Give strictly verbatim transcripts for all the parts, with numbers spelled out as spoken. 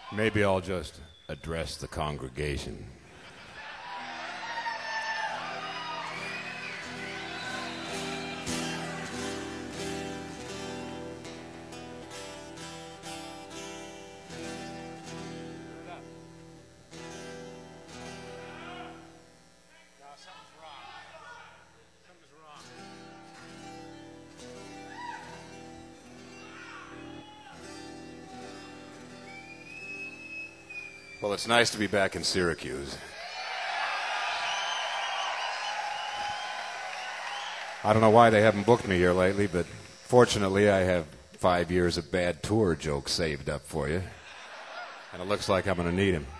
Maybe I'll just address the congregation. Well, it's nice to be back in Syracuse. I don't know why they haven't booked me here lately, but fortunately I have five years of bad tour jokes saved up for you. And it looks like I'm going to need them.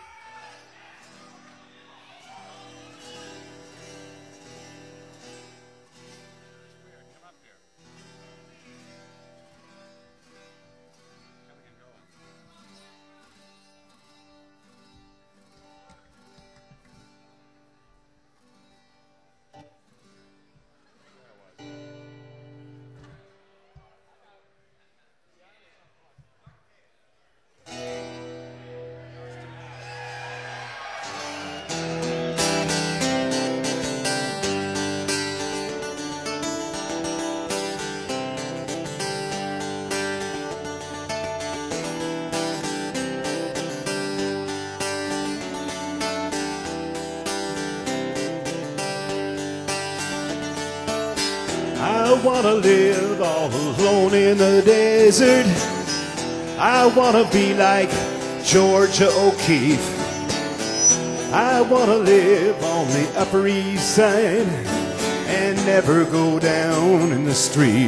I wanna live all alone in the desert. I wanna be like Georgia O'Keeffe. I wanna live on the Upper East Side and never go down in the street.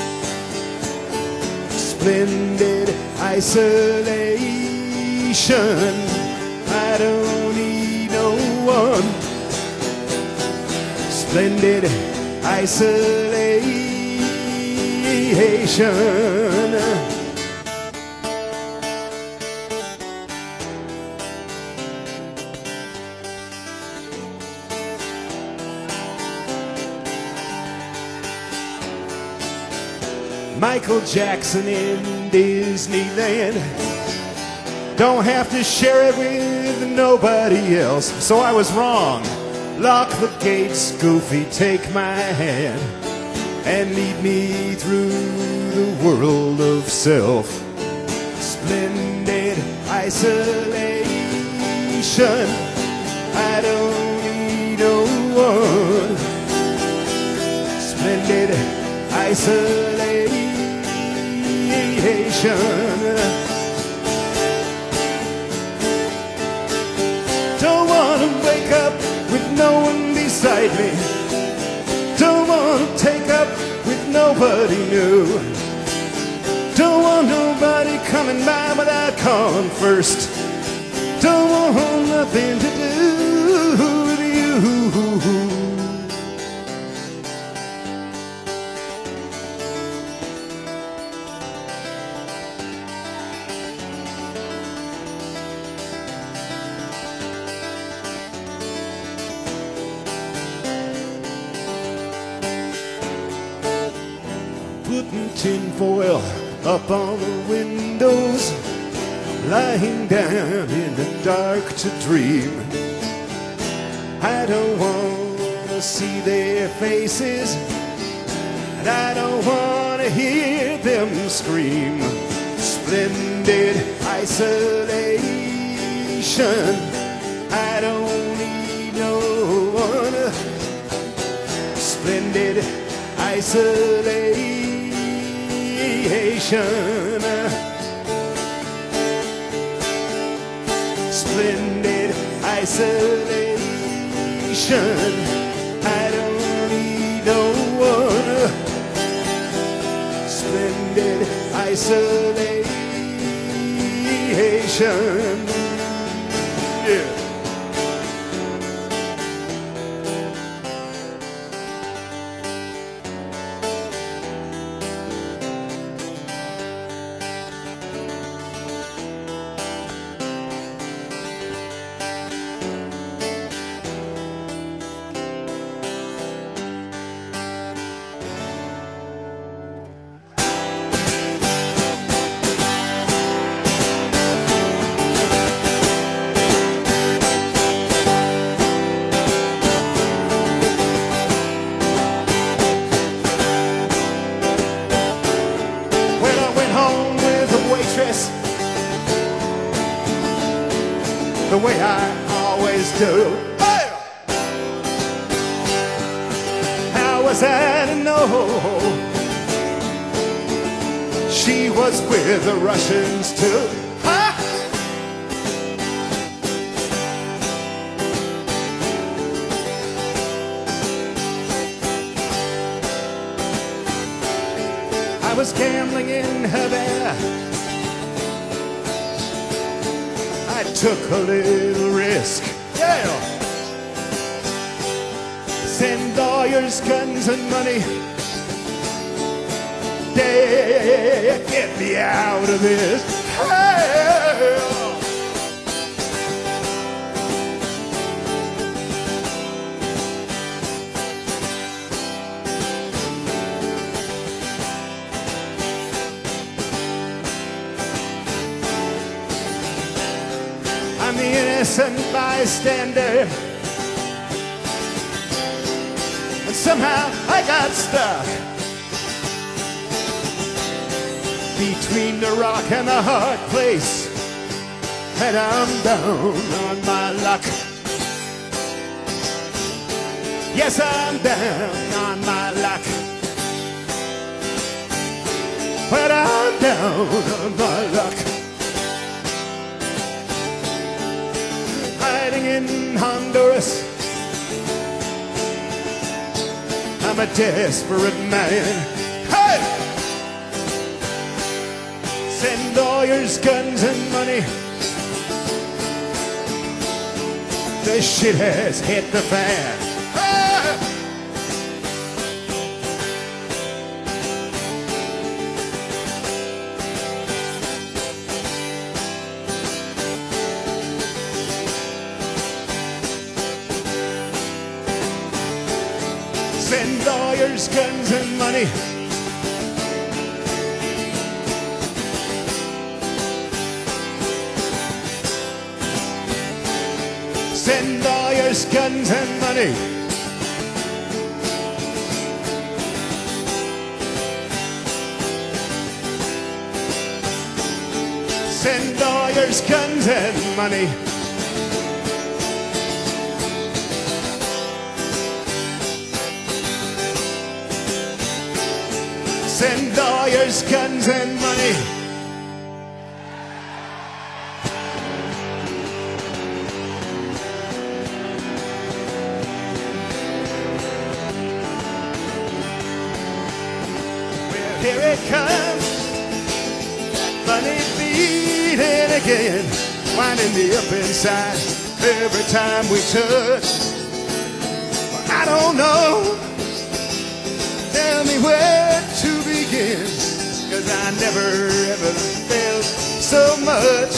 Splendid isolation. I don't need no one. Splendid isolation. Michael Jackson in Disneyland. Don't have to share it with nobody else. So I was wrong. Lock the gates, Goofy, take my hand and lead me through the world of self. Splendid isolation. I don't need no one. Splendid isolation. Don't wanna wake up with no one beside me. Don't want to take up with nobody new. Don't want nobody coming by without calling first. Don't want nothing to do with you. Putting tinfoil up on the windows, lying down in the dark to dream. I don't want to see their faces, and I don't want to hear them scream. Splendid isolation. I don't need no one. Splendid isolation. Splendid isolation. I don't need no one. Splendid isolation. Yeah. the way I always do. Hey! How was I to know she was with the Russians too? Huh? I was gambling in Havana. I took a little risk. Yeah. Send lawyers, guns, and money. Yeah, get me out of this. Hey. I'm the innocent bystander, and somehow I got stuck between the rock and the hard place, and I'm down on my luck. Yes, I'm down on my luck, but I'm down on my luck. Hiding in Honduras, I'm a desperate man. Hey! Send lawyers, guns, and money. The shit has hit the fan. Hey! Send lawyers, guns, and money. Send lawyers, guns, and money. Send lawyers, guns, and money. Send lawyers, guns, and money. Well, here it comes, money beating again, winding me up inside every time we touch. I don't know, tell me where to begin, 'cause I never ever felt so much.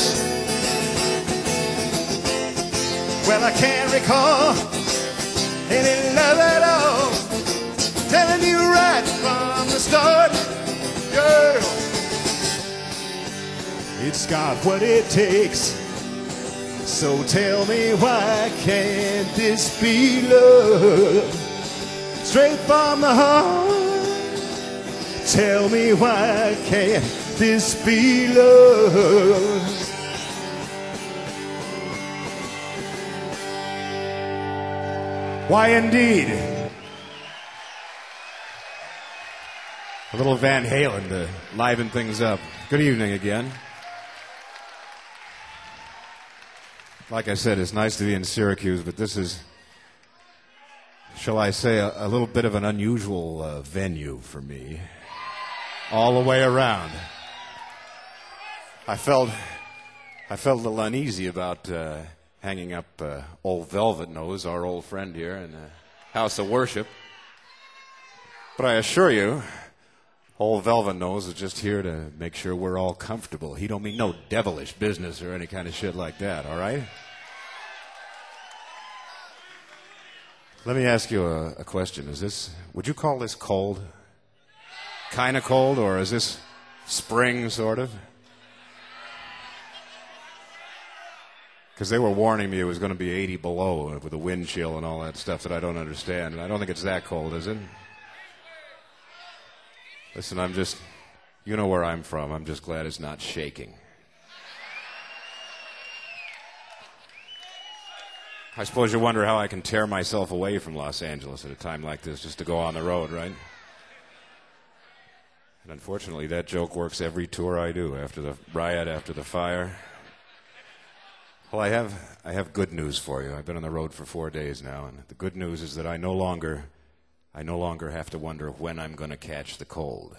Well, I can't recall any love at all, telling you right from the start, girl, it's got what it takes. So tell me, why can't this be love? Straight from the heart. Tell me, why can't this be love? Why indeed? A little Van Halen to liven things up. Good evening again. Like I said, it's nice to be in Syracuse, but this is, shall I say, a, a little bit of an unusual uh, venue for me. All the way around. I felt, I felt a little uneasy about uh, hanging up uh, old Velvet Nose, our old friend here, in the house of worship. But I assure you, old Velvet Nose is just here to make sure we're all comfortable. He don't mean no devilish business or any kind of shit like that, all right? Let me ask you a, a question. Is this, would you call this cold? Kind of cold, or is this spring, sort of? Because they were warning me it was going to be eighty below with the wind chill and all that stuff that I don't understand. And I don't think it's that cold, is it? Listen, I'm just, you know where I'm from. I'm just glad it's not shaking. I suppose you wonder how I can tear myself away from Los Angeles at a time like this just to go on the road, right? And unfortunately, that joke works every tour I do, after the riot, after the fire. Well, I have I have good news for you. I've been on the road for four days now, and the good news is that I no longer I no longer have to wonder when I'm going to catch the cold.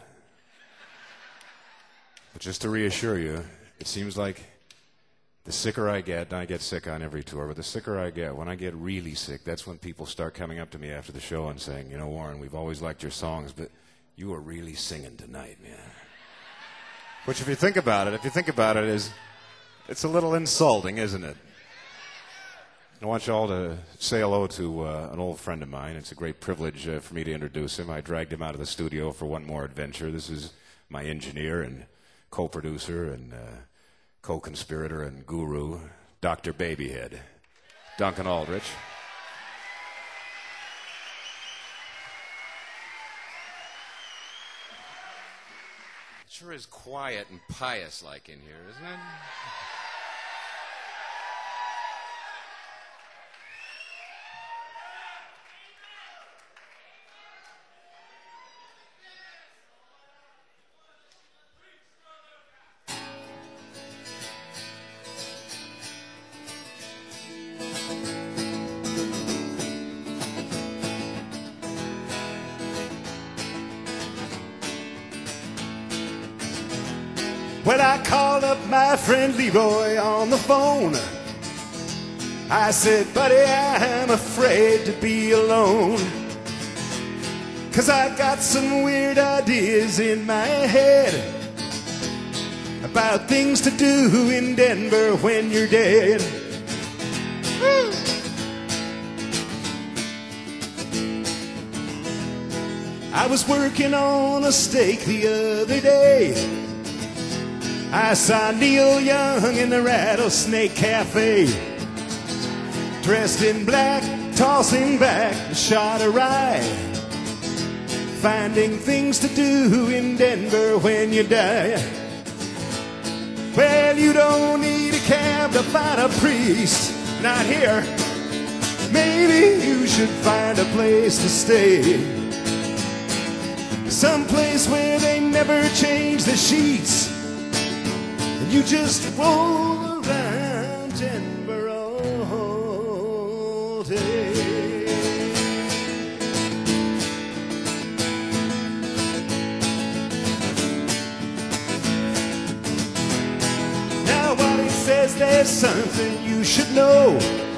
But just to reassure you, it seems like the sicker I get, and I get sick on every tour, but the sicker I get, when I get really sick, that's when people start coming up to me after the show and saying, you know, Warren, we've always liked your songs, but you were really singing tonight, man. Which, if you think about it, if you think about it, is it's a little insulting, isn't it? I want you all to say hello to uh, an old friend of mine. It's a great privilege uh, for me to introduce him. I dragged him out of the studio for one more adventure. This is my engineer and co-producer and uh, co-conspirator and guru, Doctor Babyhead, Duncan Aldrich. It sure is quiet and pious-like in here, isn't it? When I called up my friend Leroy on the phone, I said, buddy, I'm afraid to be alone, 'cause I got some weird ideas in my head about things to do in Denver when you're dead. Woo! I was working on a steak the other day. I saw Neil Young in the Rattlesnake Cafe, dressed in black, tossing back a shot of rye, finding things to do in Denver when you die. Well, you don't need a cab to find a priest, not here. Maybe you should find a place to stay, someplace where they never change the sheets. You just roll around Denver all day. Now Wally says there's something you should know.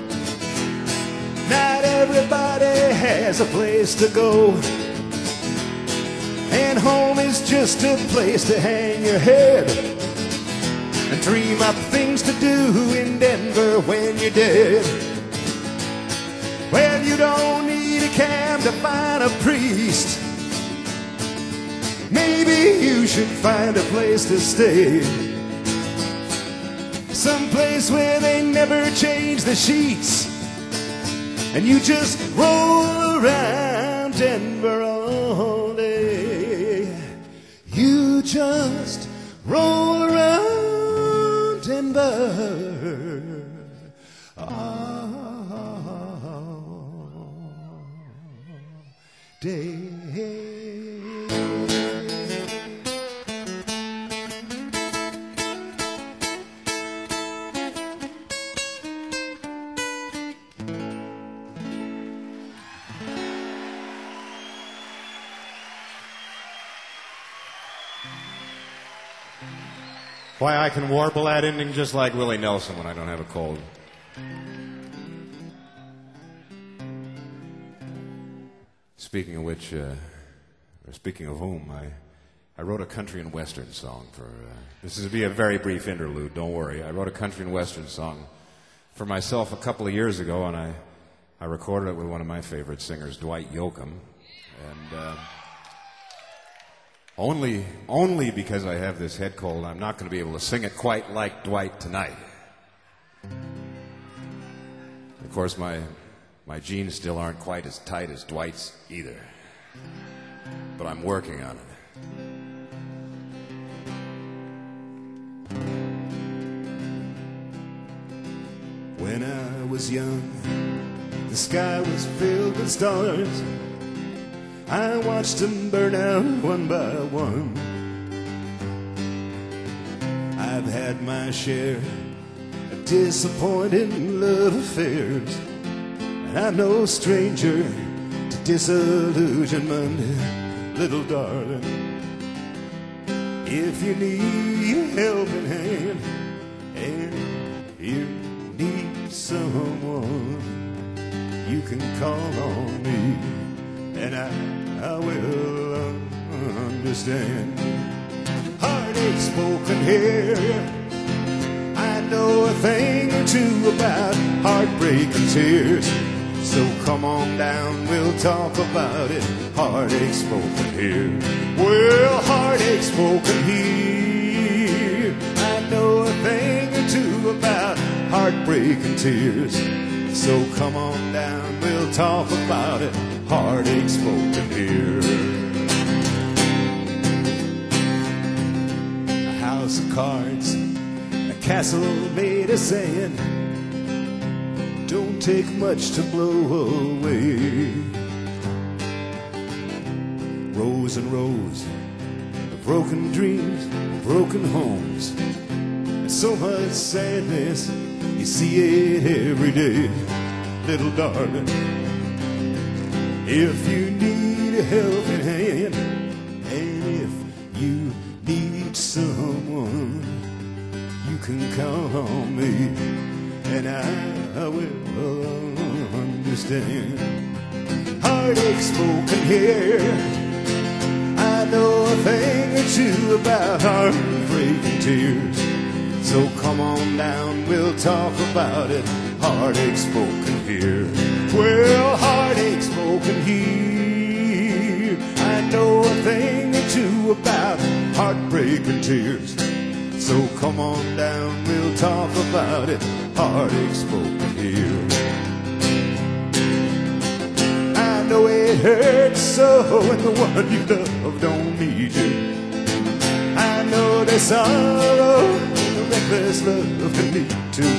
Not everybody has a place to go, and home is just a place to hang your head and dream up things to do in Denver when you're dead. Well, you don't need a cab to find a priest. Maybe you should find a place to stay, someplace where they never change the sheets, and you just roll around Denver all day. You just roll around Denver all day. Why, I can warble that ending just like Willie Nelson when I don't have a cold. Speaking of which, uh, or speaking of whom, I, I wrote a country and western song for, uh, this is to be a very brief interlude, don't worry. I wrote a country and western song for myself a couple of years ago, and I, I recorded it with one of my favorite singers, Dwight Yoakam. And uh, only, only because I have this head cold, I'm not going to be able to sing it quite like Dwight tonight. Of course, my, my jeans still aren't quite as tight as Dwight's either. But I'm working on it. When I was young, the sky was filled with stars. I watched them burn out one by one. I've had my share of disappointing love affairs, and I'm no stranger to disillusionment, little darling. If you need a helping hand and you need someone, you can call on me, and I, I will understand. Heartache spoken here, I know a thing or two about heartbreak and tears. So come on down, we'll talk about it. Heartache spoken here. Well, heartache spoken here. I know a thing or two about heartbreak and tears. So come on down, we'll talk about it. Heartache spoken here. A house of cards, a castle made of sand. Don't take much to blow away. Rows and rows of broken dreams, broken homes, and so much sadness, you see it every day, little darling. If you need a helping hand, and if you need someone, you can count on me, and I I will understand. Heartache spoken here, I know a thing or two about heartbreak and tears. So come on down, we'll talk about it. Heartache spoken here. Well, heartache spoken here, I know a thing or two about heartbreak and tears. So come on down, we'll talk about it. Heartache spoken here. I know it hurts so when the one you love don't need you. I know there's sorrow when the reckless love can need too.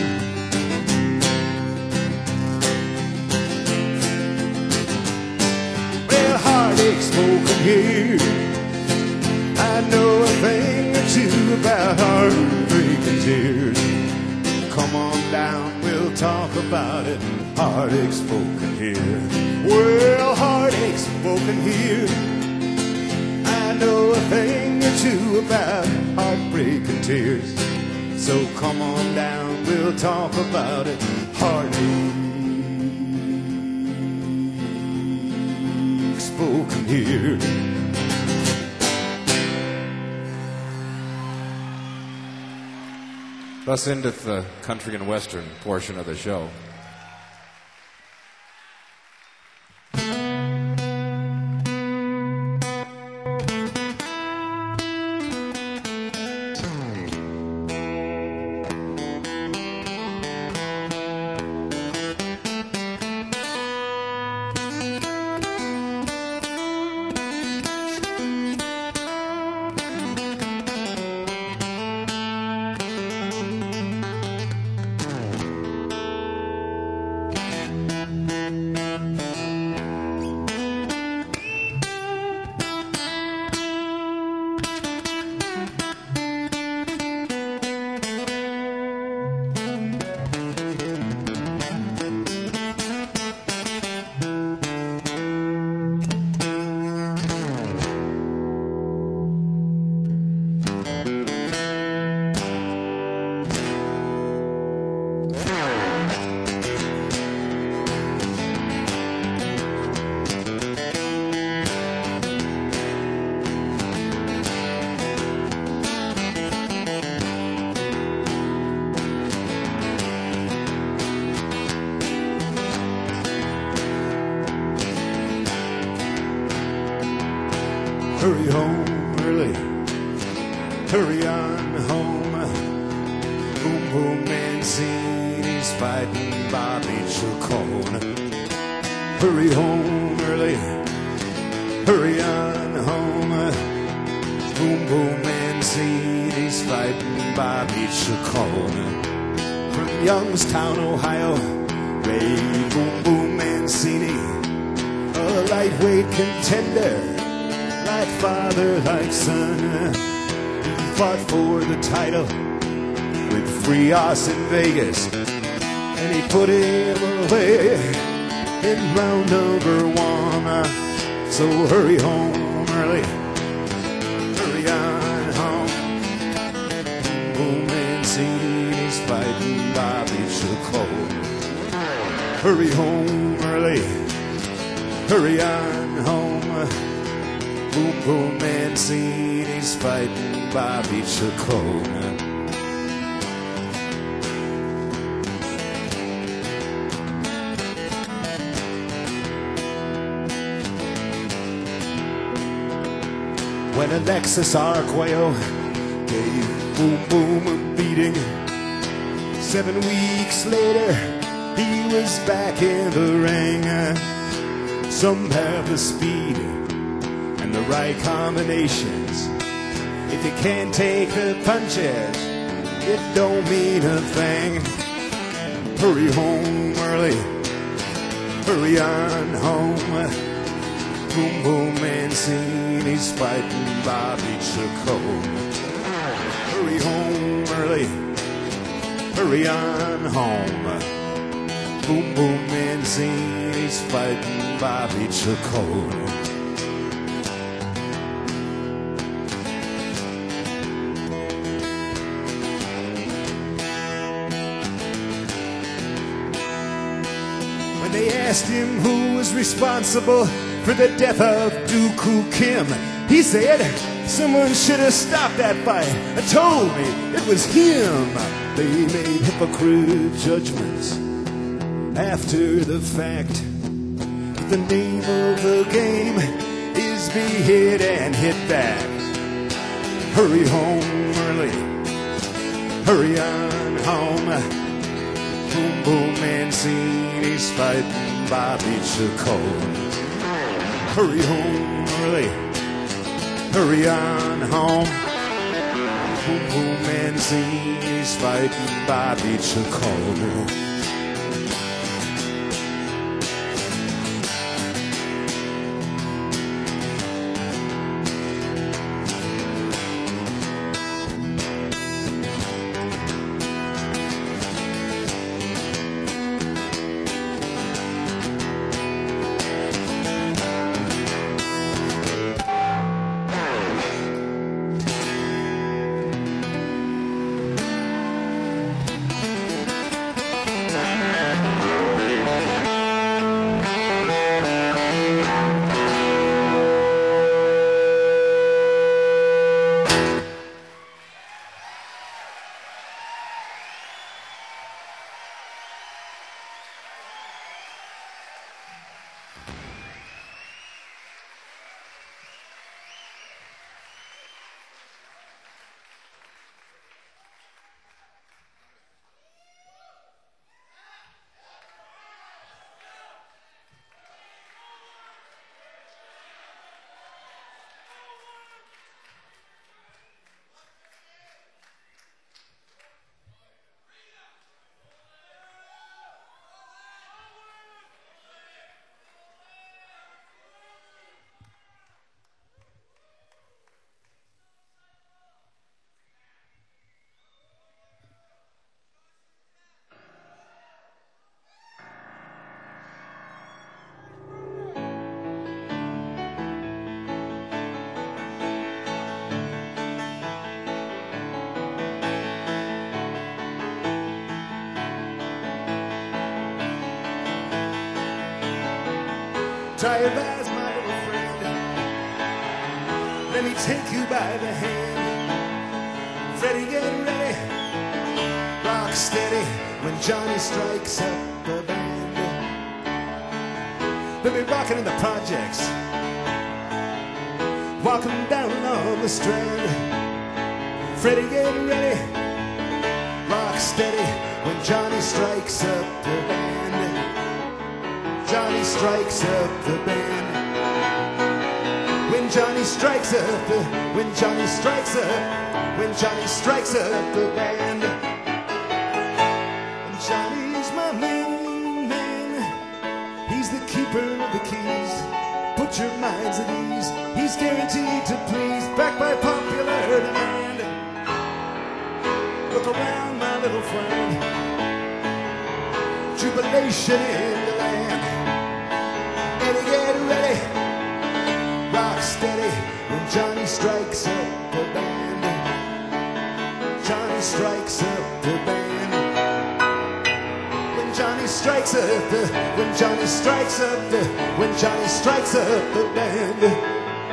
Well, heartache spoken here, I know a thing or two about heartbreak and tears. Come on down, we'll talk about it. Heartache spoken here. Well, heartache spoken here, I know a thing or two about heartbreak and tears. So come on down, we'll talk about it. Heartache spoken here. Thus endeth the country and western portion of the show. Hurry home early, hurry on home. Boom Boom Mancini's fighting Bobby Chacon. Hurry home early, hurry on home. Boom Boom Mancini's fighting Bobby Chacon. From Youngstown, Ohio, Ray Boom Boom Mancini, a lightweight contender, like father, like son. He fought for the title with Frias in Vegas, and he put him away in round number one. So hurry home early, hurry on home. Boom Mancini's fighting Bobby Chacon. Hurry home early, hurry on home. Boom Boom Mancini's fighting Bobby Chacon. When Alexis Arguello gave Boom Boom a beating, seven weeks later he was back in the ring. Some have the speed and the right combinations. If you can't take the punches, it don't mean a thing. Hurry home early, hurry on home. Boom Boom Mancini's fighting Bobby Chacon. Hurry home early, hurry on home. Boom Boom Mancini's fighting Bobby Chacon. When they asked him who was responsible for the death of Dooku Kim, he said, someone should have stopped that fight and told me it was him. They made hypocrite judgments after the fact. But the name of the game is be hit and hit back. Hurry home early, hurry on home. Boom Boom Mancini's fighting Bobby Chacon. Hurry home early, hurry on home. Boom Boom Mancini's fighting Bobby Chacon. Try your best, my little friend. Let me take you by the hand. Freddie, get ready. Rock steady when Johnny strikes up the band. They'll be rocking in the projects, walking down on the strand. Freddie, get ready. Rock steady when Johnny strikes up the band. Johnny strikes up the band. When Johnny strikes up the, when Johnny strikes up, when Johnny strikes up the band. And Johnny's my main man. put your minds at ease. He's guaranteed to please, backed by popular demand. Look around, my little friend. Jubilation in the land. Eddie, get ready. Rock steady when Johnny strikes up the band. Johnny strikes up the band. When Johnny strikes up the, when Johnny strikes up the, when Johnny strikes up the band.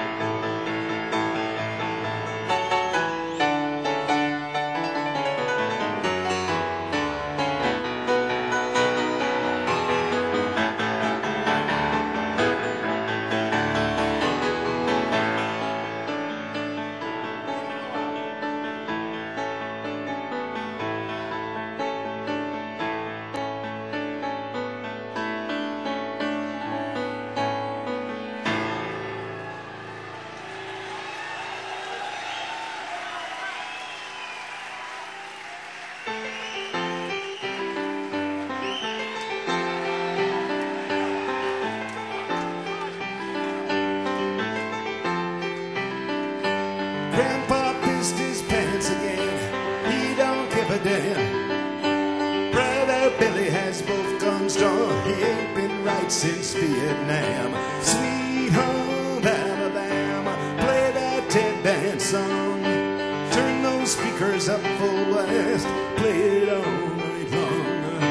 Grandpa pissed his pants again. He don't give a damn. Brother Billy has both guns drawn. He ain't been right since Vietnam. Sweet home Alabama, play that Ted Band song. Turn those speakers up full blast. Play it all night long.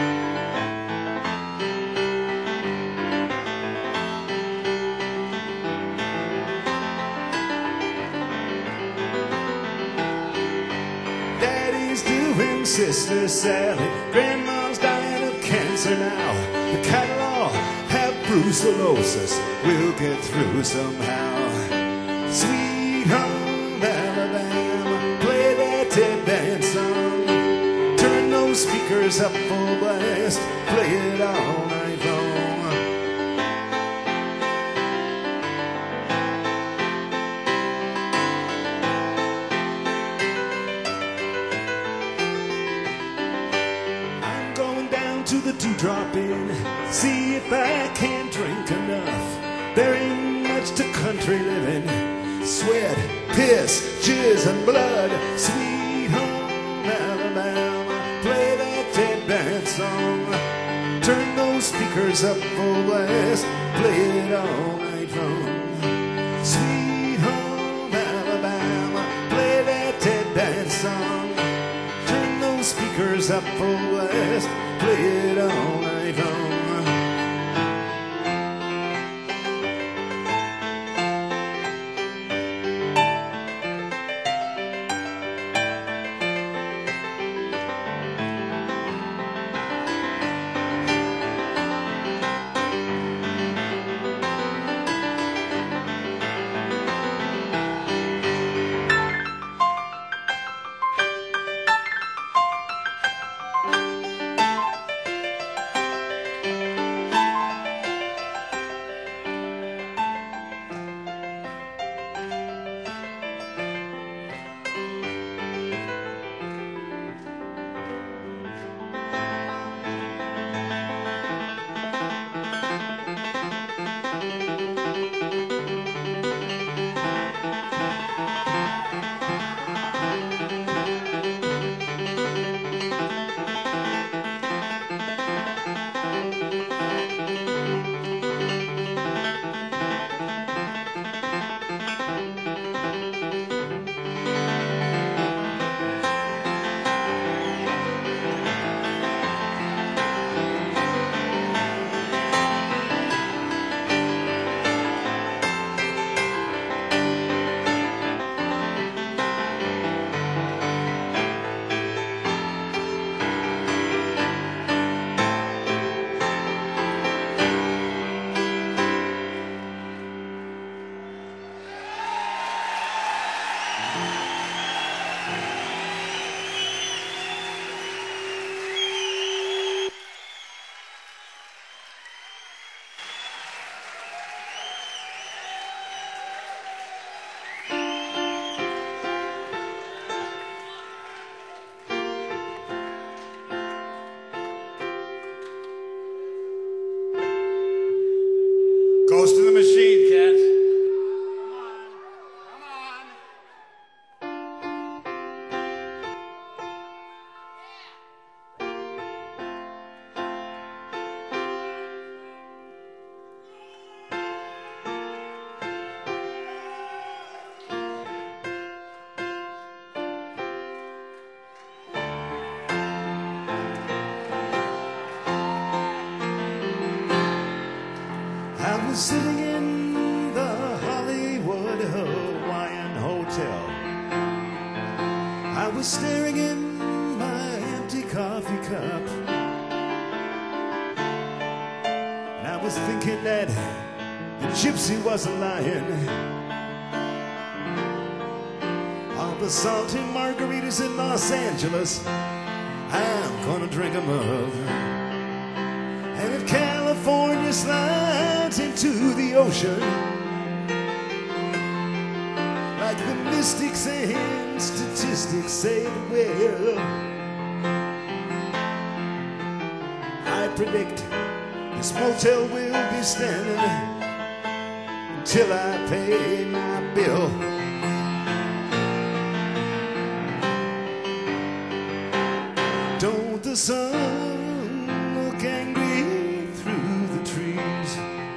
Doing Sister Sally, Grandma's dying of cancer now. The cattle have brucellosis, we'll get through somehow. Sweet home Alabama, play that Ted Band song. Turn those speakers up full blast, play it all night long. To the Dewdrop Inn, see if I can drink enough. There ain't much to country living. Sweat, piss, jizz, and blood. Sweet home Alabama, play that Ted Band song. Turn those speakers up full blast, play it all night long. Sweet home Alabama, play that Ted Band song. Turn those speakers up full blast, play it all night long. was sitting in the Hollywood Hawaiian Hotel. I was staring in my empty coffee cup, and I was thinking that the gypsy wasn't lying. All the salty margaritas in Los Angeles, I'm gonna drink them up. And if California slides into the ocean, like the mystics and statistics say it will, I predict this motel will be standing until I pay my bill. Don't the sun look angry through the trees?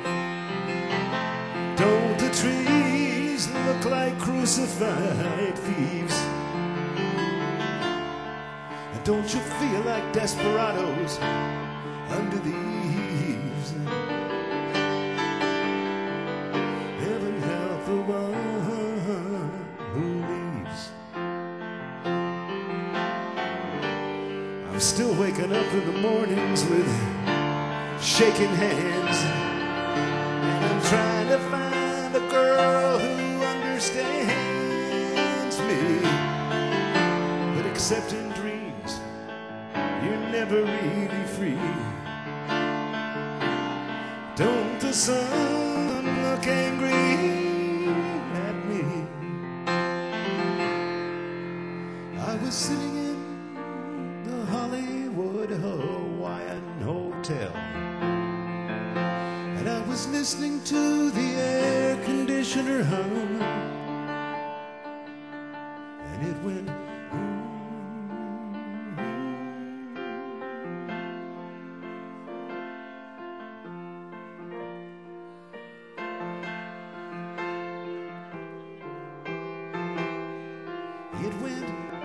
Don't the trees look like crucified thieves? And don't you feel like desperados under the eaves? Heaven help the one who leaves. I'm still waking up in the mornings with shaking hands, and I'm trying to find a girl who understands me. But except in dreams, you're never really free. Don't the sun look angry at me? I was sitting in the Hollywood Hawaiian Hotel, and I was listening to the air conditioner hum, and it went it went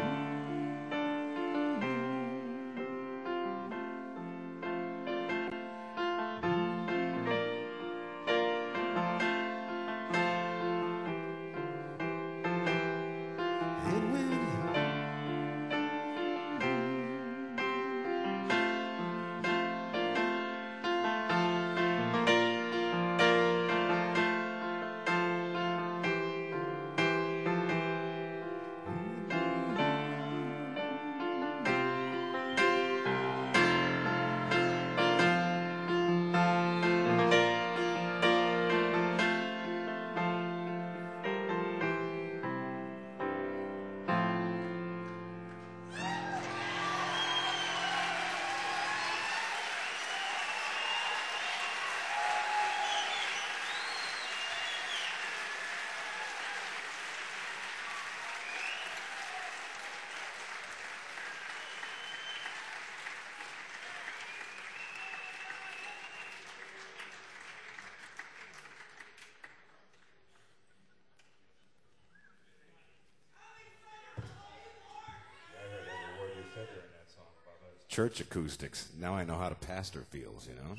Church acoustics. Now I know how the pastor feels, you know.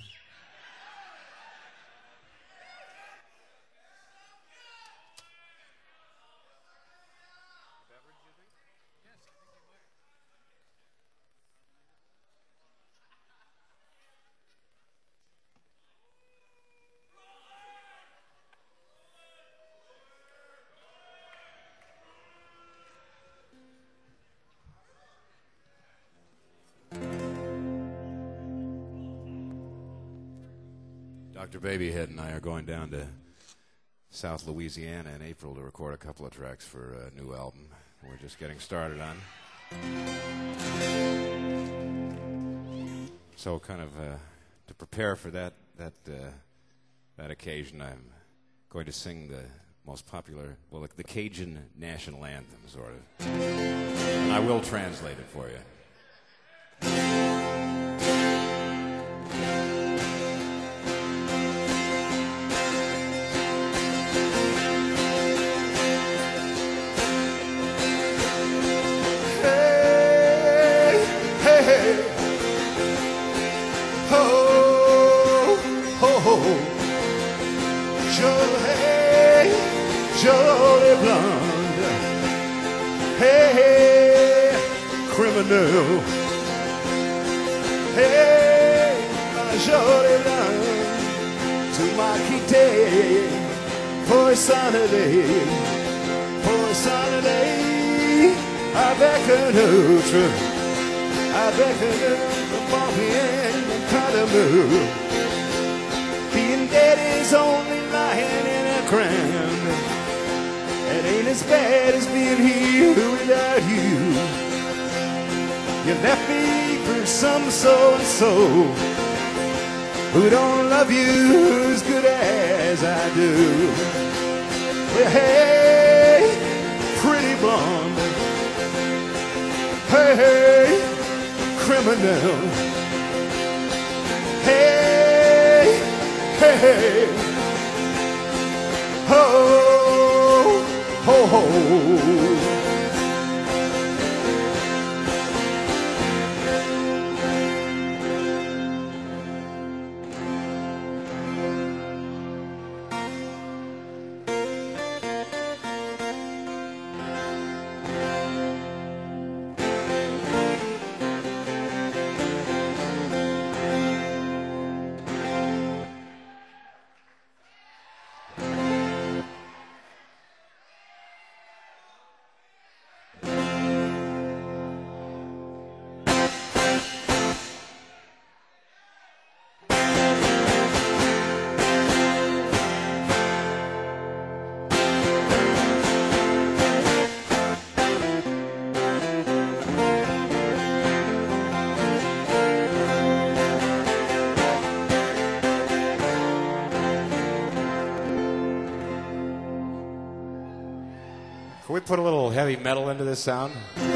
Doctor Babyhead and I are going down to South Louisiana in April to record a couple of tracks for a new album we're just getting started on. So kind of uh, to prepare for that that uh, that occasion, I'm going to sing the most popular, well, the, the Cajun national anthem, sort of. And I will translate it for you. Jolly, jolly blonde. Hey, hey, criminal. Hey, my jolly blonde. To my kitty for a sunny day. For a sunny day, I beckon out. I beckon out the Bobby and cardamom. Being dead is only lying in a crime. It ain't as bad as being here without you. You left me for some so-and-so who don't love you as good as I do. Hey, pretty blonde. Hey, hey, criminal. Hey, hey, hey. Ho, ho, ho. Can we put a little heavy metal into this sound?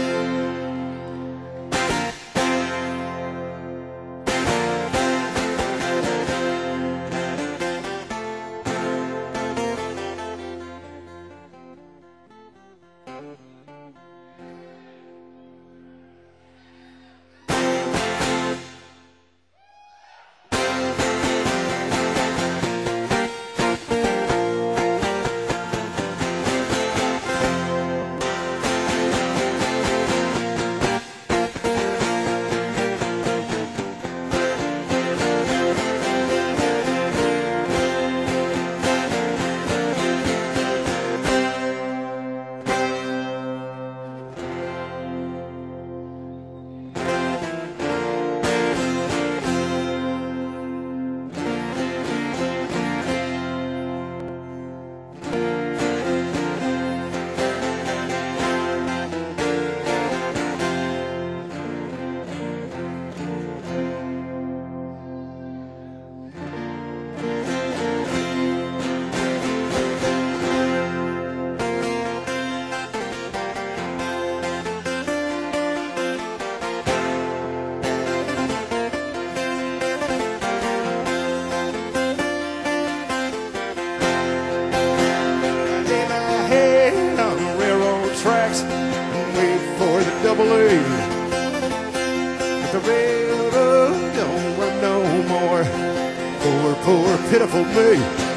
Double A. But the railroad don't run no more. Poor, poor, pitiful me.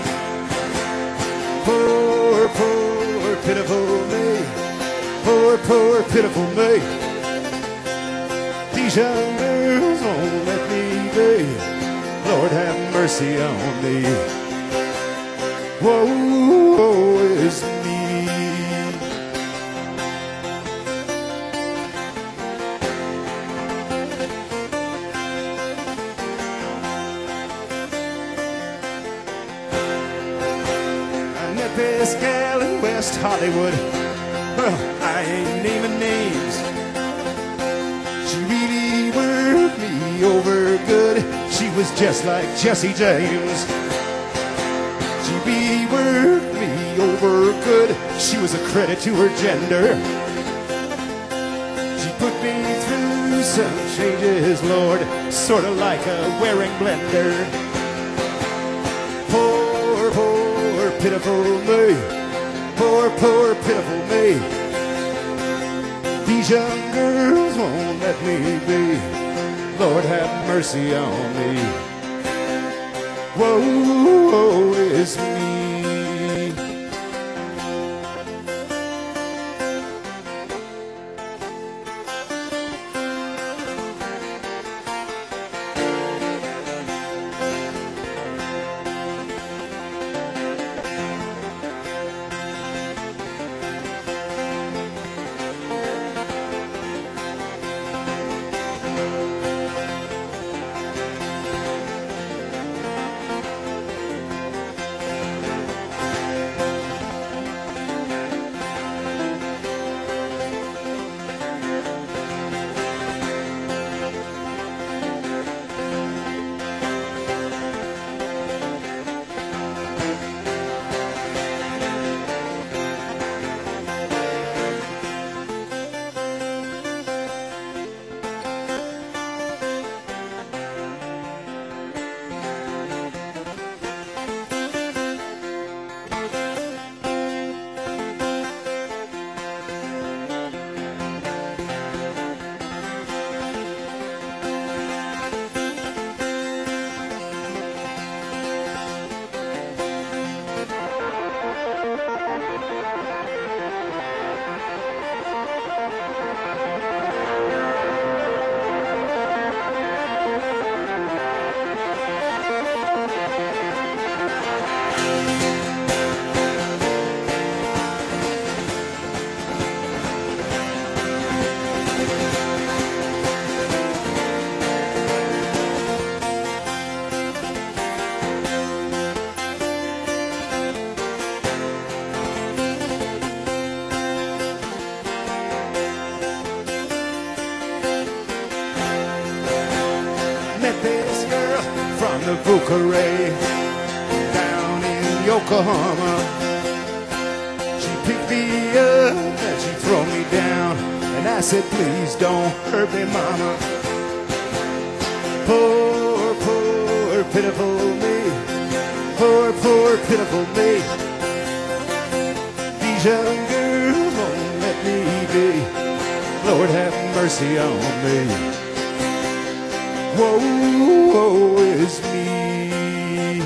Poor, poor, pitiful me. Poor, poor, pitiful me. These young girls won't let me be. Lord have mercy on me. Woe, woe is me. This gal in West Hollywood, well, I ain't naming names. She really worked me over good. She was just like Jesse James. She really worked me over good. She was a credit to her gender. She put me through some changes, Lord, sort of like a wearing blender. Poor, poor, pitiful me. Poor, poor, pitiful me. These young girls won't let me be. Lord have mercy on me. woe is me. Met this girl from the Boca Raton down in Yokohama. She picked me up and she threw me down, and I said, please don't hurt me, mama. Poor, poor, pitiful me. Poor, poor, pitiful me. These young girls won't let me be. Lord have mercy on me. Woe, woe is me.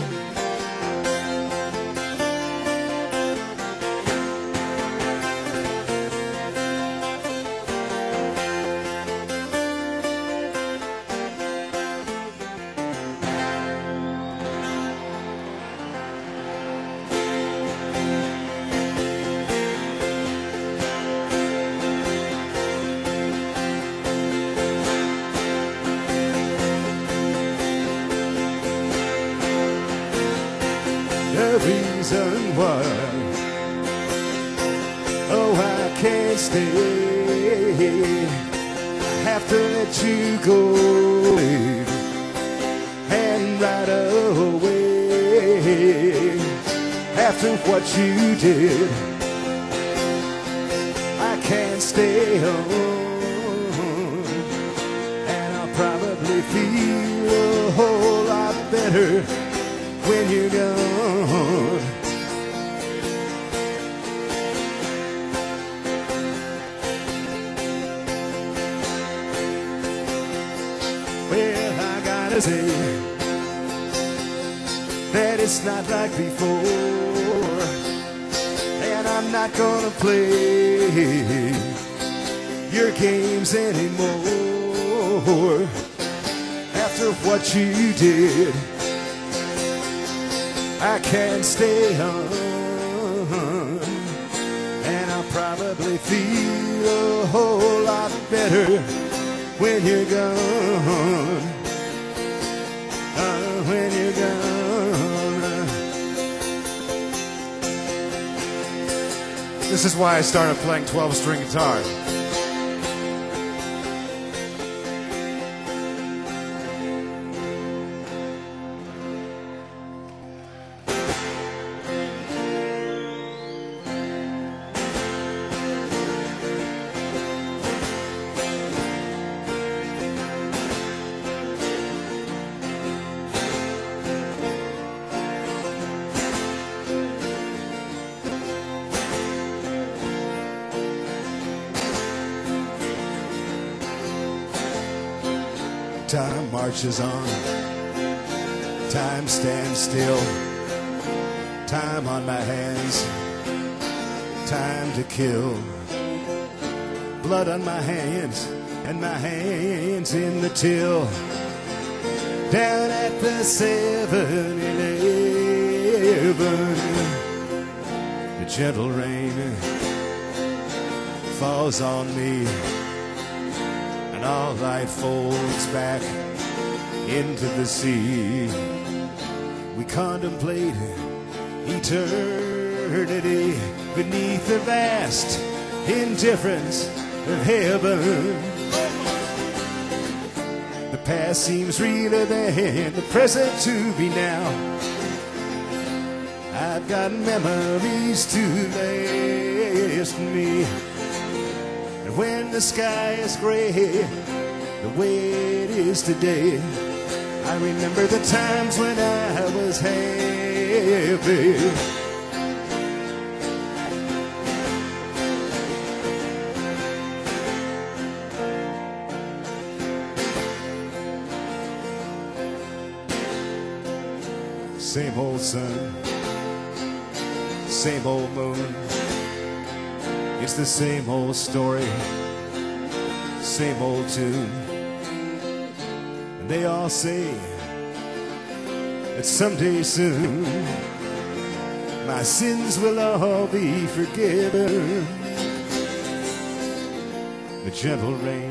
The reason why, oh, I can't stay. I have to let you go, and right away, after what you did, I can't stay home, and I'll probably feel a whole lot better when you're gone. Well, I gotta say that it's not like before, and I'm not gonna play your games anymore. After what you did, I can't stay on, and I'll probably feel a whole lot better when you're gone. Uh, when you're gone. This is why I started playing twelve-string guitar. Time marches on, Time stands still, time on my hands, time to kill. Blood on my hands, and my hands in the till. Down at the seven eleven, the gentle rain falls on me, and all life folds back into the sea. We contemplate eternity beneath the vast indifference of heaven. The past seems realer than the present to be now. I've got memories to last me. And when the sky is gray, the way it is today, I remember the times when I was happy. Same old sun, same old moon. It's the same old story, same old tune. And they all say that someday soon my sins will all be forgiven. The gentle rain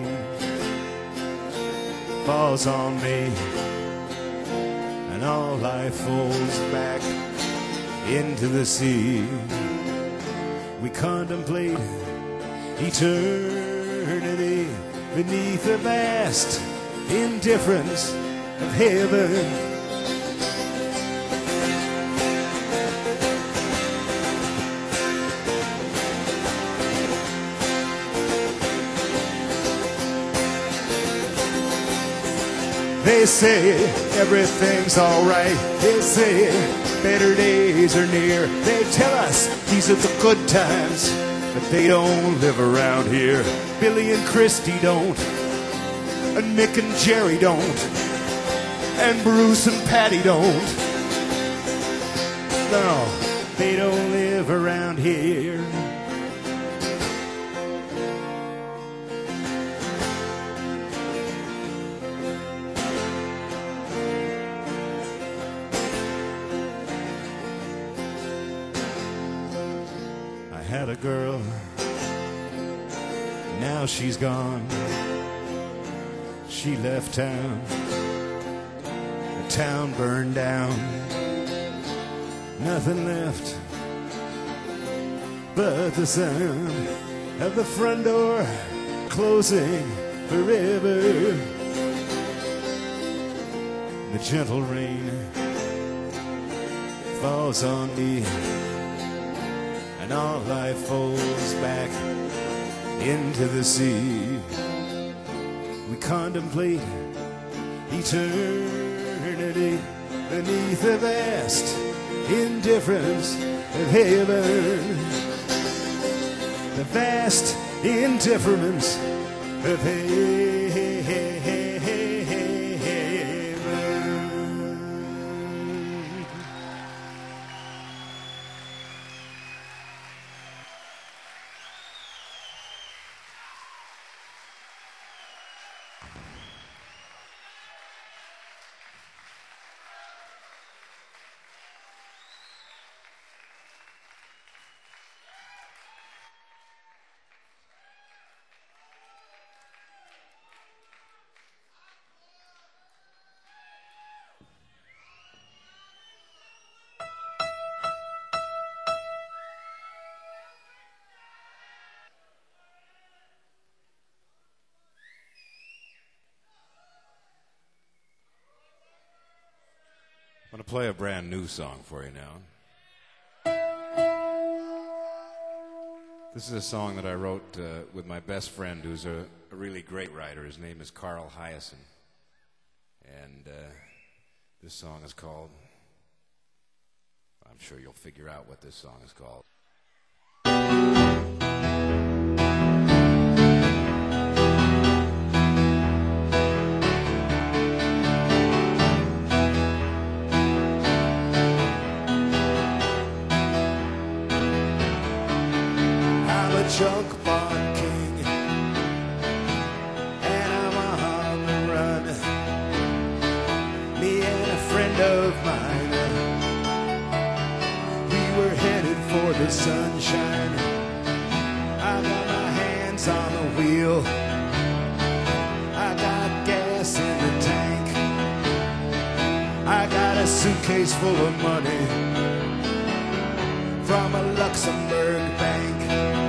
falls on me, and all life falls back into the sea. We contemplate eternity beneath the vast indifference of heaven. They say everything's alright. They say better days are near. They tell us these are the good times, but they don't live around here. Billy and Christy don't, and Mick and Jerry don't, and Bruce and Patty don't. No, they don't live around here. Had a girl, now she's gone. She left town, the town burned down. Nothing left but the sound of the front door closing forever. The gentle rain falls on me, and all life falls back into the sea. We contemplate eternity beneath the vast indifference of heaven. The vast indifference of heaven. I'm going to play a brand new song for you now. This is a song that I wrote uh, with my best friend, who's a, a really great writer. His name is Carl Hyacin. And uh, this song is called, I'm sure you'll figure out what this song is called. junk bond king, and I'm on the run. Me and a friend of mine, we were headed for the sunshine. I got my hands on the wheel, I got gas in the tank, I got a suitcase full of money from a Luxembourg bank.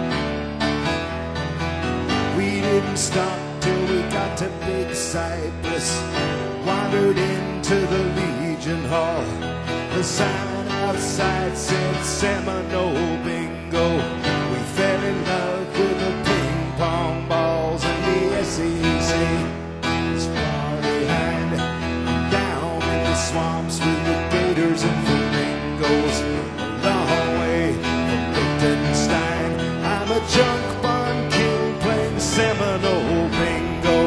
We didn't stop till we got to Big Cypress, wandered into the Legion Hall. The sign outside said Seminole Bingo. We fell in love with the ping pong balls and the S E C. It's far behind, down in the swamps with the gators and flamingos. A long way from Liechtenstein, I'm a junk bond king playing Seminole Bingo.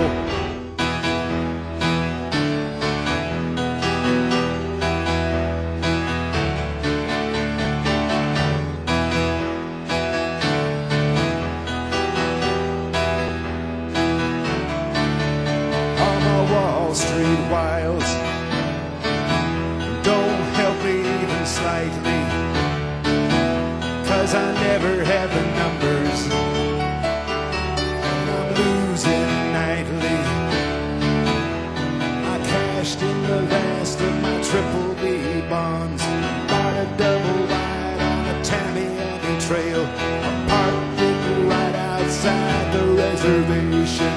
Wall Street wilds don't help me even slightly, 'cause I never have the numbers, and I'm losing nightly. I cashed in the last of my triple B bonds, bought a double wide on the Tamiami Trail. I parked it right outside the reservation,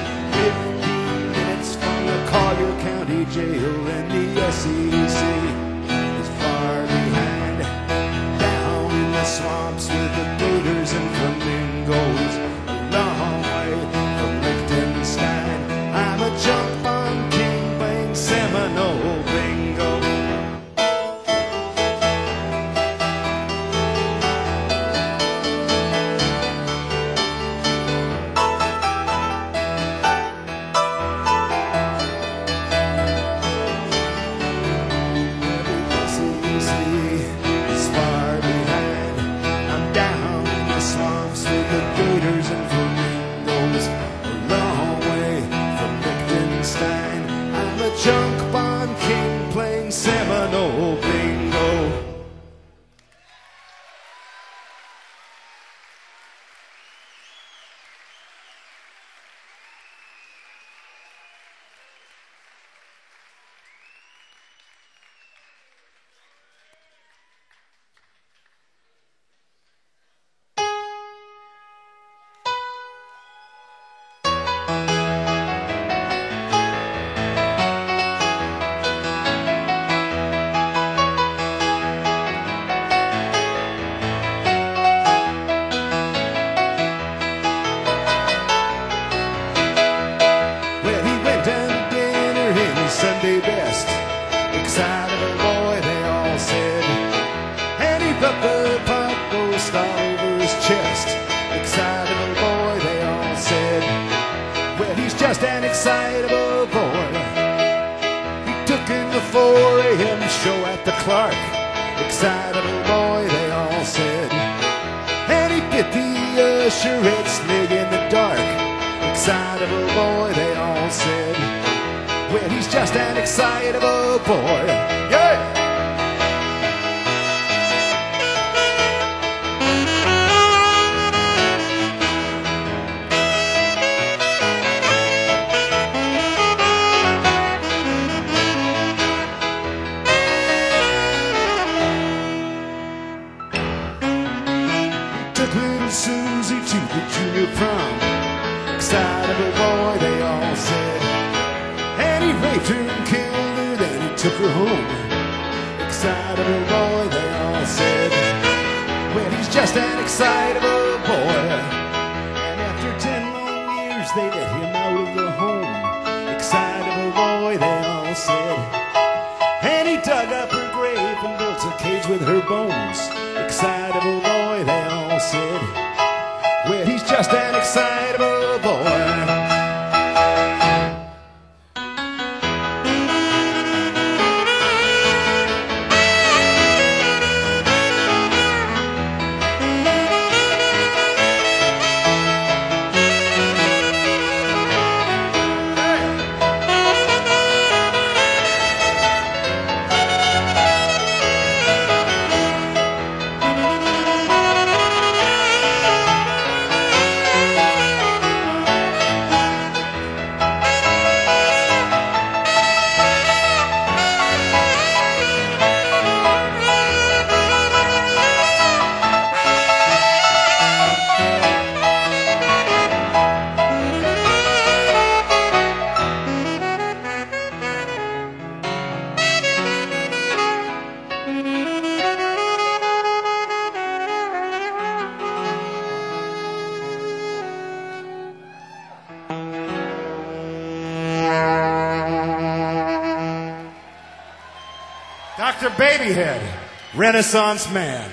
Collier County Jail, and the S E C is far behind, down in the swamps with the gators and flamingos. A long way from Liechtenstein, I'm a junk bond king playing Seminole Bingo. Junk bond king playing Seminole Bingo. Sunday best, excitable boy, they all said. And he put the pot roast all over his chest. Excitable boy, they all said. Well, he's just an excitable boy. He took in the four A M show at the Clark. Excitable boy, they all said. And he bit the usherette snig in the dark. Excitable boy, they all said. Well, he's just an excitable boy. Yeah! Took little Susie to the junior prom. Excitable boy, they all said. And he raped her and killed her, then he took her home. Excitable boy, they all said. Well, he's just an excitable boy. And after ten long years, they let him out of the home. Excitable boy, they all said. And he dug up her grave and built a cage with her bones. Excitable boy, they all said. Well, he's just an excitable boy. Doctor Babyhead, Renaissance Man.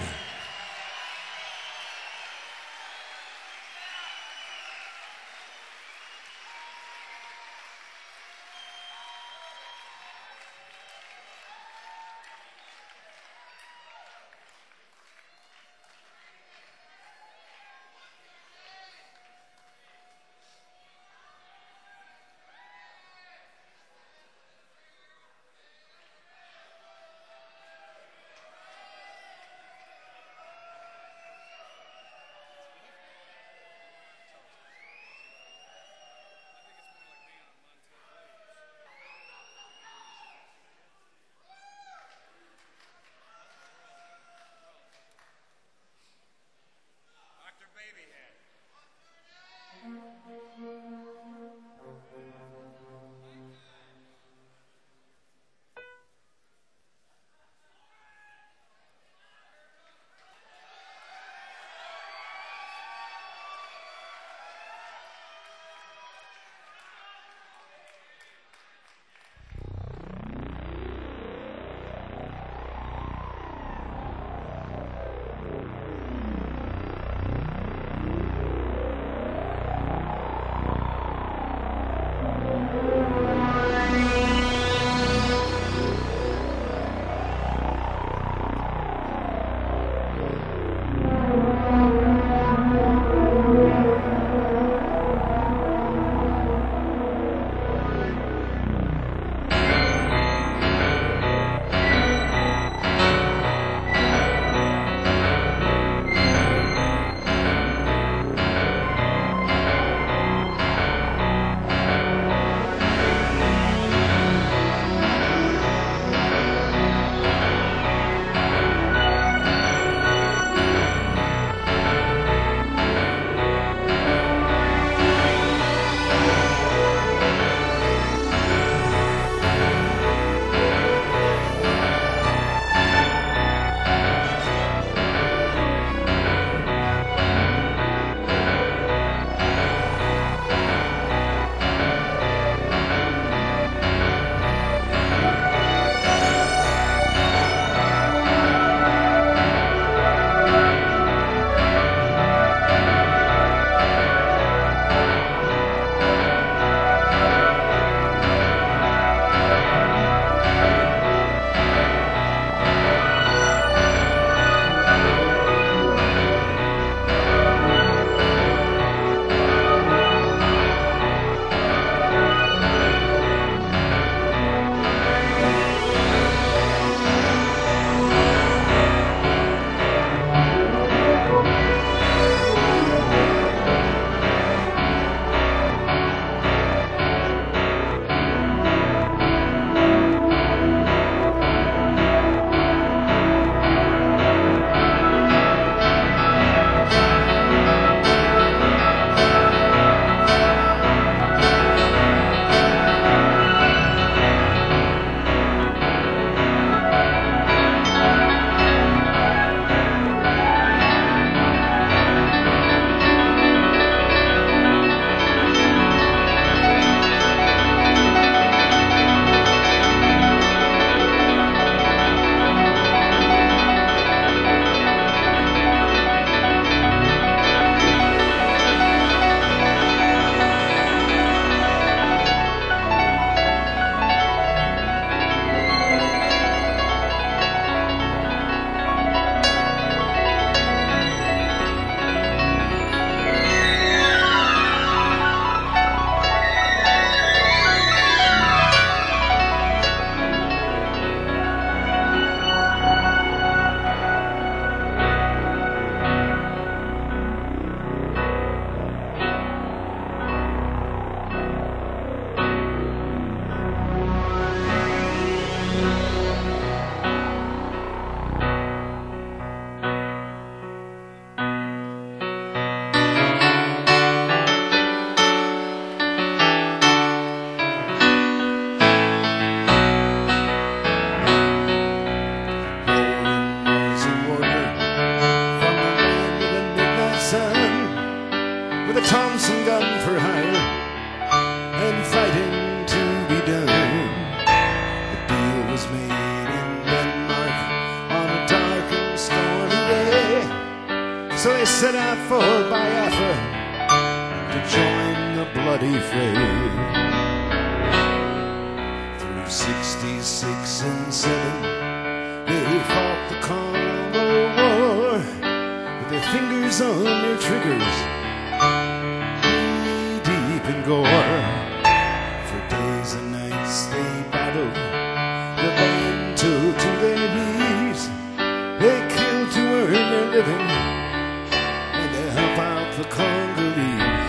So they set out for Biafra to join the bloody fray. Through sixty-six and seven, they fought the Congo War with their fingers on their triggers, knee deep in gore. For days and nights they battled, the Bantu to their knees. They killed to earn their living, help out the Congolese.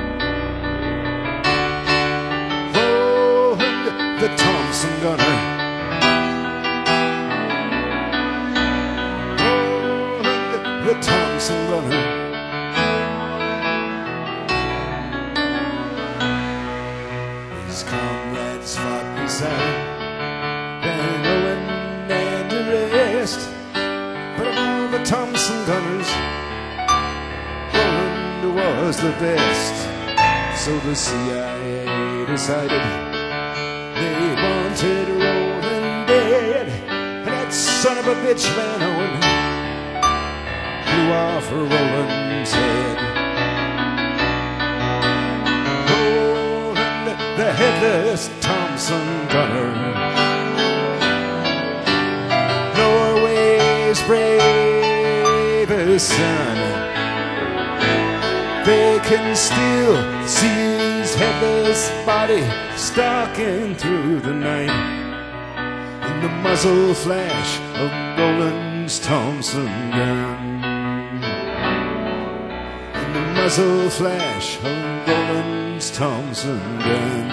Roland, the Thompson gunner. Roland, the Thompson gunner. His comrades fought beside Van Owen and the rest, but of all the Thompson gunners, was the best. So the C I A decided they wanted Roland dead, and that son of a bitch Van Owen blew off Roland's head. Roland, the headless Thompson gunner, Norway's bravest son. They can still see his headless body stalking through the night in the muzzle flash of Roland's Thompson gun. In the muzzle flash of Roland's Thompson gun.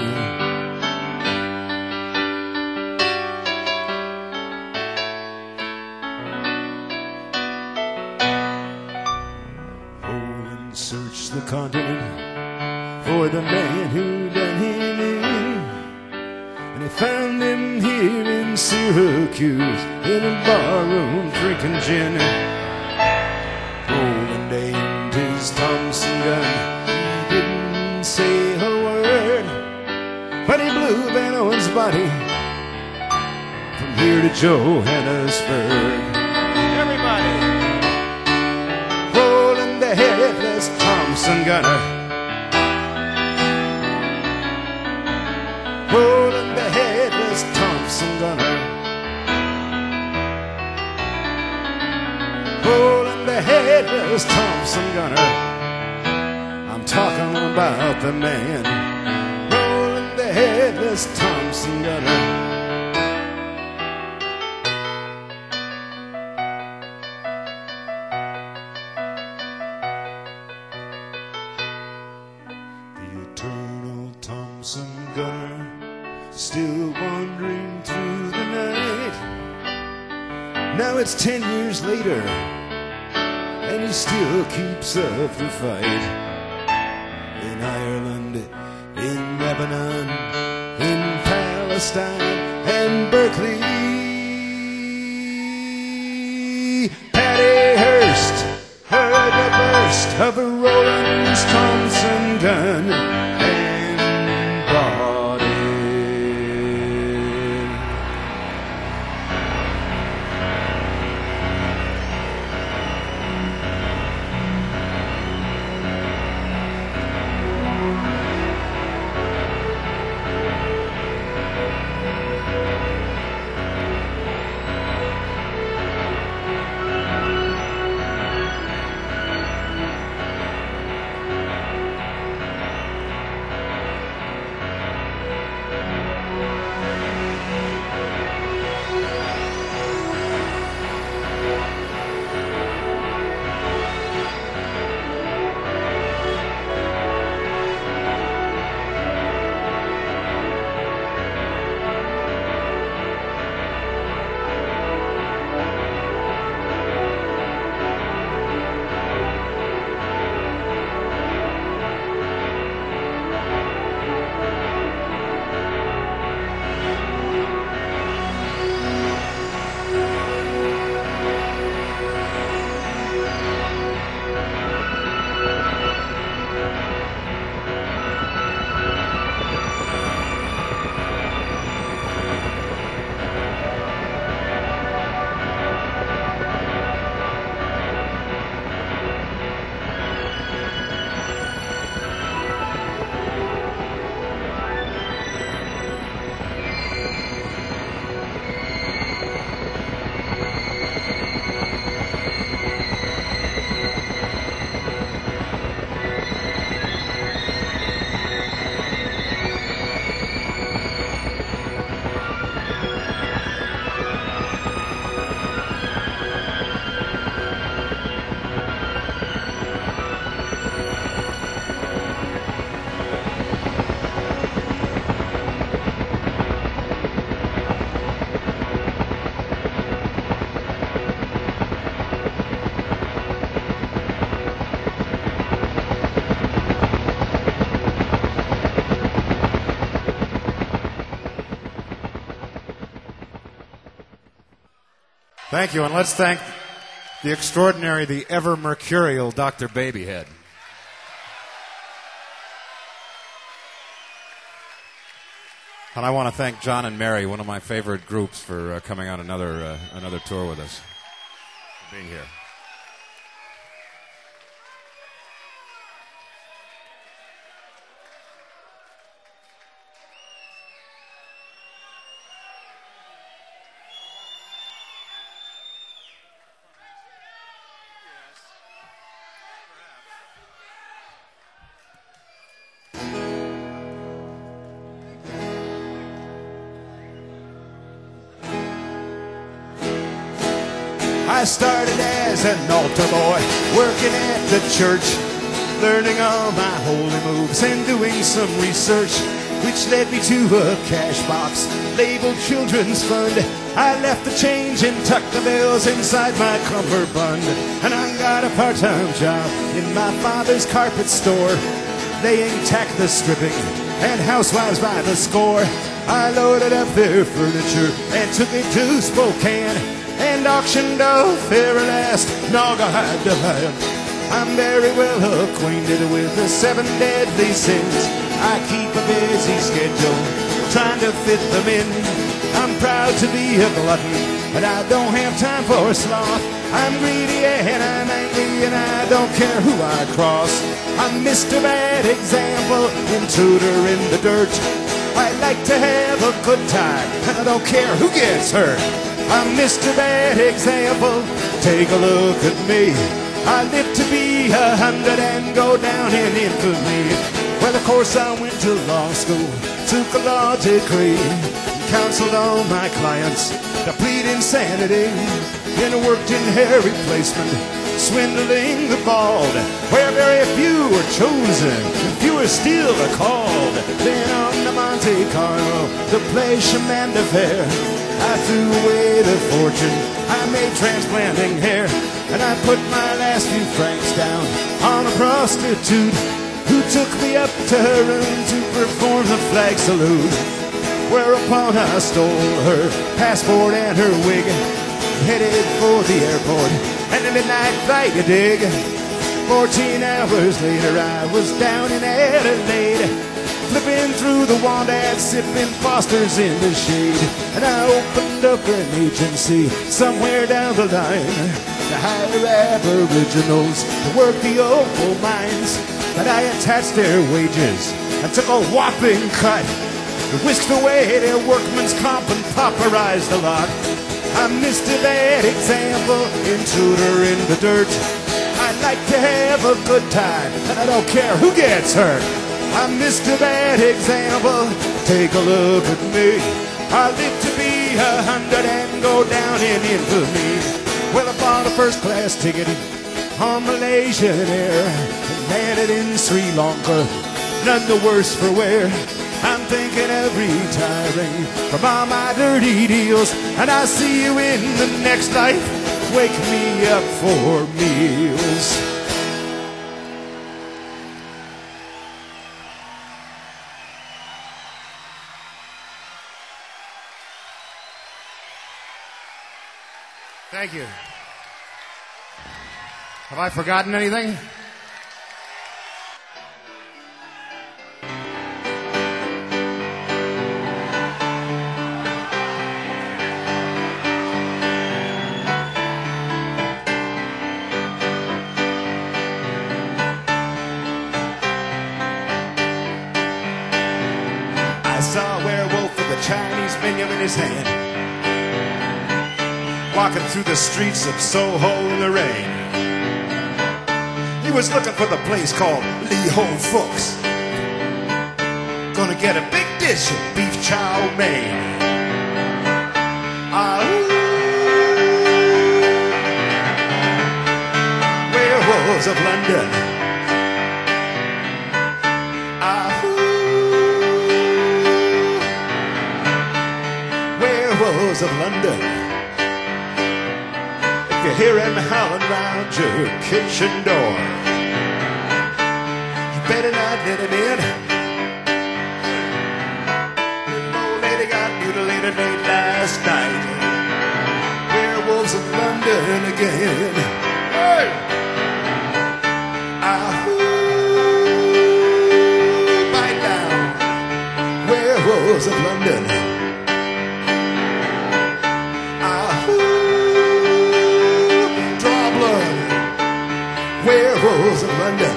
Searched the continent for the man who done him in, and he found him here in Syracuse in a barroom drinking gin. Roland aimed his Thompson gun, he didn't say a word, but he blew Van Owen's body from here to Johannesburg. Everybody! The headless Thompson gunner, Roland, the headless Thompson gunner, Roland, the headless Thompson gunner. I'm talking about the man, Roland, the headless Thompson gunner. Thompson gunner, still wandering through the night. Now it's ten years later, and he still keeps up the fight. In Ireland, in Lebanon, in Palestine, and Berkeley. Patty Hearst heard the burst of a Roland's Thompson gun. Thank you, and let's thank the extraordinary, the ever mercurial Doctor Babyhead. And I want to thank John and Mary, one of my favorite groups, for uh, coming on another uh, another tour with us, for being here. I started as an altar boy, working at the church, learning all my holy moves and doing some research, which led me to a cash box labeled Children's Fund. I left the change and tucked the bills inside my cummerbund, and I got a part-time job in my father's carpet store, laying tack the stripping and housewives by the score. I loaded up their furniture and took it to Spokane and auctioned off every last nog I had to hand. I'm very well acquainted with the seven deadly sins. I keep a busy schedule trying to fit them in. I'm proud to be a glutton, and I don't have time for sloth. I'm greedy and I'm angry, and I don't care who I cross. I'm Mister Bad Example, intruder in the dirt. I like to have a good time, and I don't care who gets hurt. I'm Mister Bad Example, take a look at me. I live to be a hundred and go down in infamy. Well, of course I went to law school, took a law degree, counseled all my clients to plead insanity, and worked in hair replacement, swindling the bald, where very few were chosen, and few are still are called. Then on the Monte Carlo, to play Shemanda Fair, I threw away the fortune I made transplanting hair, and I put my last few francs down on a prostitute who took me up to her room to perform the flag salute. Whereupon I stole her passport and her wig, headed for the airport and the midnight flight, you dig. Fourteen hours later I was down in Adelaide, flipping through the Wandad, sipping Foster's in the shade. And I opened up an agency somewhere down the line to hire aboriginals to work the opal mines. But I attached their wages and took a whopping cut, whisked away their workman's comp and pauperized the lot. I'm Mister Bad Example, intruder in the dirt. I like to have a good time, and I don't care who gets hurt. I'm Mister Bad Example, take a look at me. I live to be a hundred and go down in infamy. Well, I bought a first-class ticket on Malaysian Air and landed in Sri Lanka, none the worse for wear. I'm thinking of retiring from all my dirty deals, and I'll see you in the next life. Wake me up for meals. Thank you. Have I forgotten anything? I saw a werewolf with a Chinese menu in his hand, walking through the streets of Soho in the rain. He was looking for the place called Lee Ho Fook's. Gonna get a big dish of beef chow mein. Ah, werewolves of London. Ah, werewolves of London. If you hear him howling round your kitchen door, you better not let him in. Your old lady got mutilated late last night. Werewolves of again. Hey! Ah, ooh, bite down. Werewolves of London. Ah, ooh, draw blood. Werewolves of London.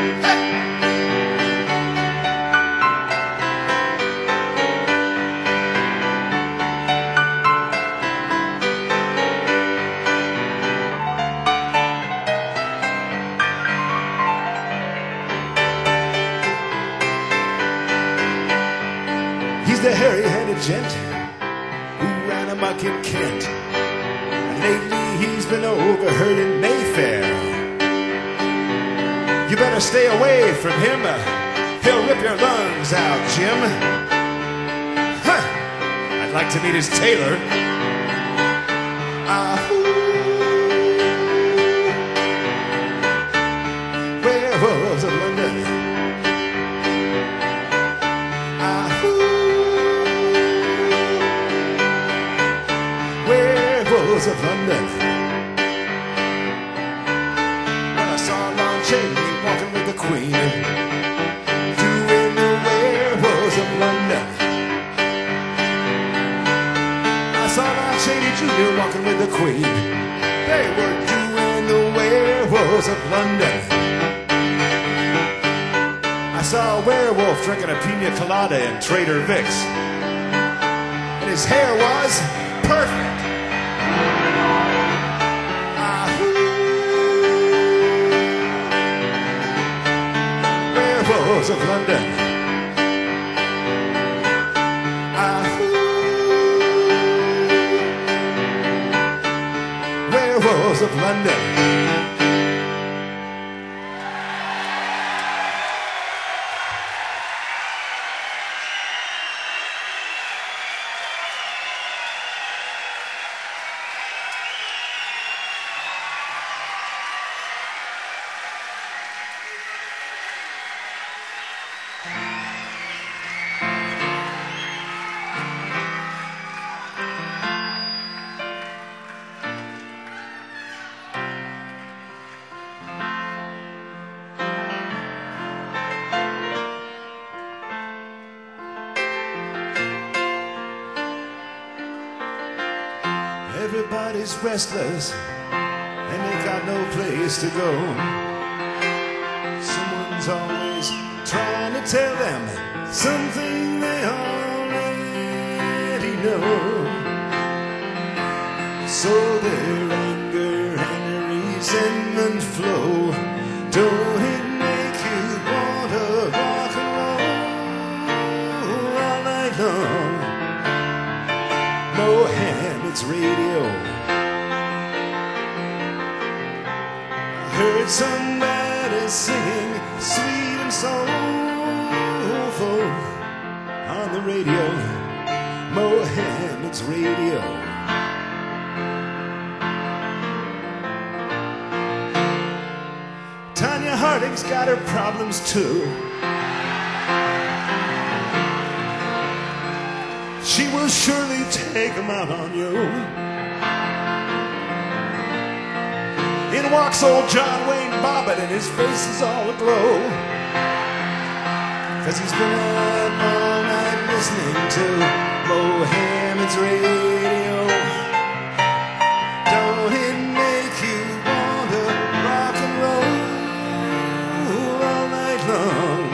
He's the hairy-headed gent who ran amok in Kent. And lately he's been overheard in Mayfair. You better stay away from him. He'll rip your lungs out, Jim. Huh. I'd like to meet his tailor. Ah, ooh. Werewolves of London. Ah, ooh. Werewolves of London. When I saw Lon Chaney walking with the Queen, doing the Werewolves of London. I saw Lon Chaney Junior walking with the Queen. They were doing the Werewolves of London. I saw a werewolf drinking a pina colada in Trader Vic's, and his hair was perfect. Ah, ooh. Werewolves of London. Ah, ooh. Werewolves of London. Everybody's restless and they got no place to go. Someone's always trying to tell them something they already know. So their anger and resentment flow. Don't it make you want to rock and roll all night long? Mohammed's radio. I heard somebody singing sweet and soulful on the radio. Mohammed's radio. Tanya Harding's got her problems too. She will surely take them out on you. In walks old John Wayne Bobbitt and his face is all aglow, 'cause he's been up all night listening to Mohammed's radio. Don't it make you want to rock and roll all night long?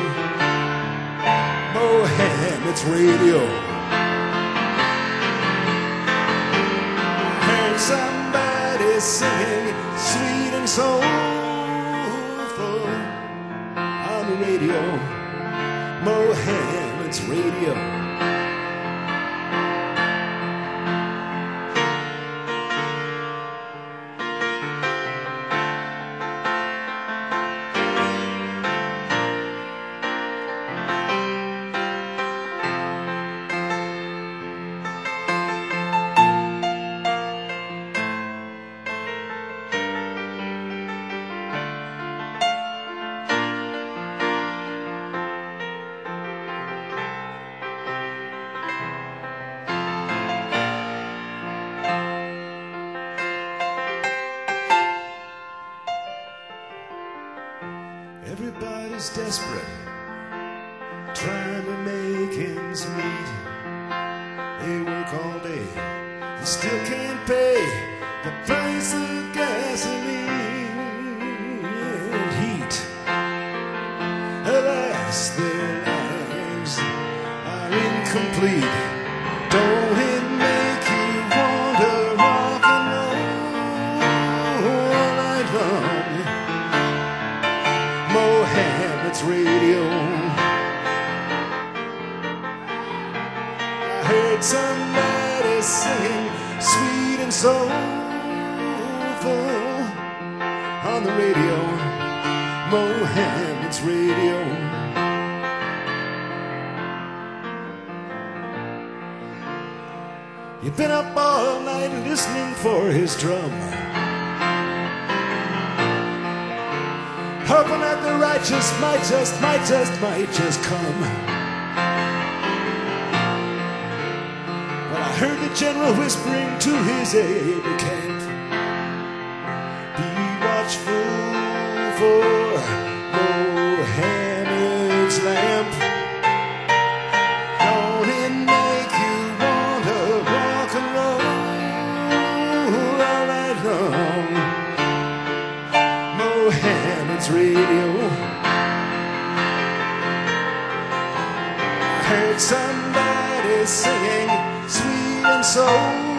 Mohammed's radio. Somebody singing sweet and soulful on the radio. Mohammed's radio. was desperate, trying to make ends meet. They work all day and still can't pay the price of gasoline and heat. Alas, their lives are incomplete. Don't it make you want to rock and roll all night long? Mohammed's radio. I heard somebody singing sweet and soulful on the radio. Mohammed's radio. You've been up all night listening for his drum, hoping that the righteous might just, might just, might just come. But I heard the general whispering to his aide-de-camp, be watchful for Mohammed's lamp. Don't it make you want to rock and roll all night long? Mohammed's radio. I heard somebody singing sweet and soulful